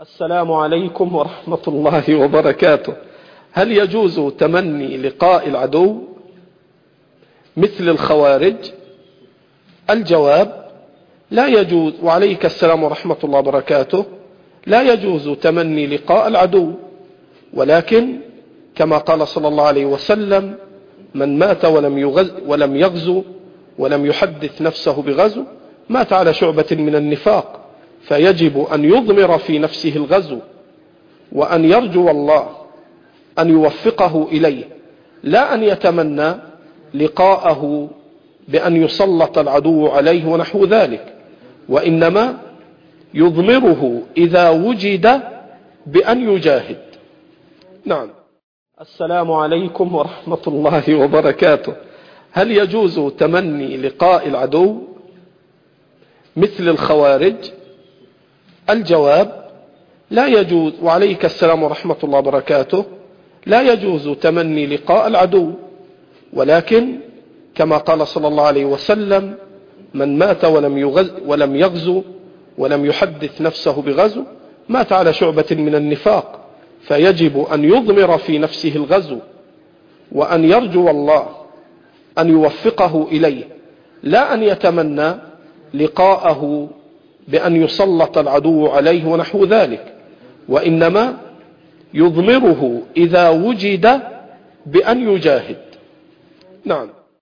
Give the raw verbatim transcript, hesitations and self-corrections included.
السلام عليكم ورحمة الله وبركاته. هل يجوز تمني لقاء العدو مثل الخوارج؟ الجواب: لا يجوز. وعليك السلام ورحمة الله وبركاته. لا يجوز تمني لقاء العدو، ولكن كما قال صلى الله عليه وسلم: من مات ولم يغز ولم يغزو ولم يحدث نفسه بغزو مات على شعبة من النفاق، فيجب أن يضمر في نفسه الغزو وأن يرجو الله أن يوفقه إليه، لا أن يتمنى لقاءه بأن يسلط العدو عليه ونحو ذلك، وإنما يضمره إذا وجد بأن يجاهد. نعم. السلام عليكم ورحمة الله وبركاته. هل يجوز تمني لقاء العدو مثل الخوارج؟ الجواب: لا يجوز. وعليك السلام ورحمة الله وبركاته. لا يجوز تمني لقاء العدو، ولكن كما قال صلى الله عليه وسلم: من مات ولم يغز ولم يغزو ولم يحدث نفسه بغزو مات على شعبة من النفاق، فيجب أن يضمر في نفسه الغزو وأن يرجو الله أن يوفقه إليه، لا أن يتمنى لقاءه بأن يسلط العدو عليه ونحو ذلك، وإنما يضمره إذا وجد بأن يجاهد. نعم.